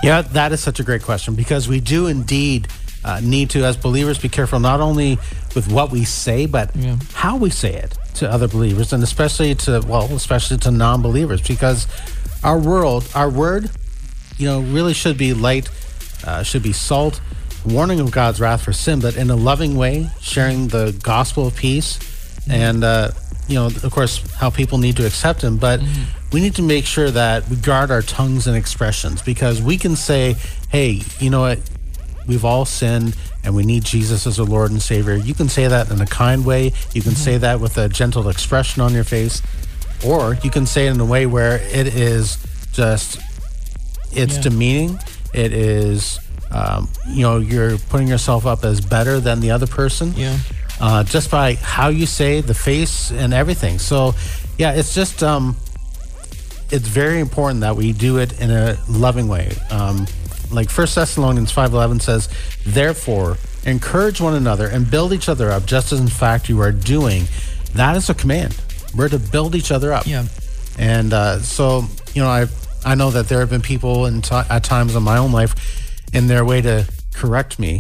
Yeah, that is such a great question because we do indeed need to, as believers, be careful not only with what we say, but how we say it to other believers, and especially to non-believers, because our word, really should be light, should be salt, warning of God's wrath for sin, but in a loving way, sharing the gospel of peace, and of course, how people need to accept Him, but we need to make sure that we guard our tongues and expressions, because we can say, hey, you know what? We've all sinned and we need Jesus as our Lord and Savior. You can say that in a kind way. You can say that with a gentle expression on your face, or you can say it in a way where it is just, it's demeaning. It is, you're putting yourself up as better than the other person. Yeah. Just by how you say, the face and everything. So, it's just, it's very important that we do it in a loving way. Like 1 Thessalonians 5:11 says, therefore, encourage one another and build each other up, just as in fact you are doing. That is a command. We're to build each other up. Yeah. And so, I know that there have been people at times in my own life in their way to correct me.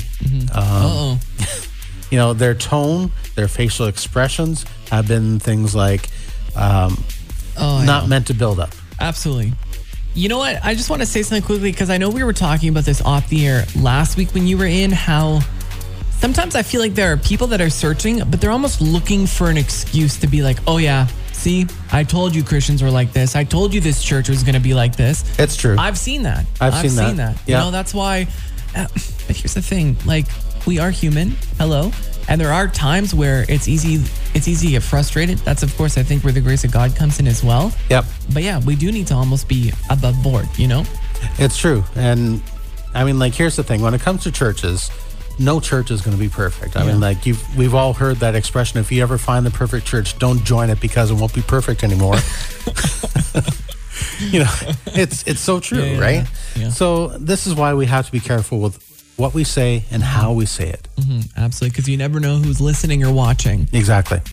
Their tone, their facial expressions have been things like not meant to build up. Absolutely. You know what? I just want to say something quickly because I know we were talking about this off the air last week when you were in, how sometimes I feel like there are people that are searching, but they're almost looking for an excuse to be like, oh yeah, see, I told you Christians were like this. I told you this church was going to be like this. It's true. I've seen that. I've seen that. Yeah. That's why. But here's the thing. Like, we are human. Hello. And there are times where it's easy to get frustrated. That's, of course, I think where the grace of God comes in as well. Yep. But we do need to almost be above board, It's true. And I mean, here's the thing. When it comes to churches, no church is going to be perfect. I mean, we've all heard that expression, if you ever find the perfect church, don't join it because it won't be perfect anymore. It's so true, right? Yeah. So this is why we have to be careful with what we say and how we say it. Absolutely, because you never know who's listening or watching. Exactly.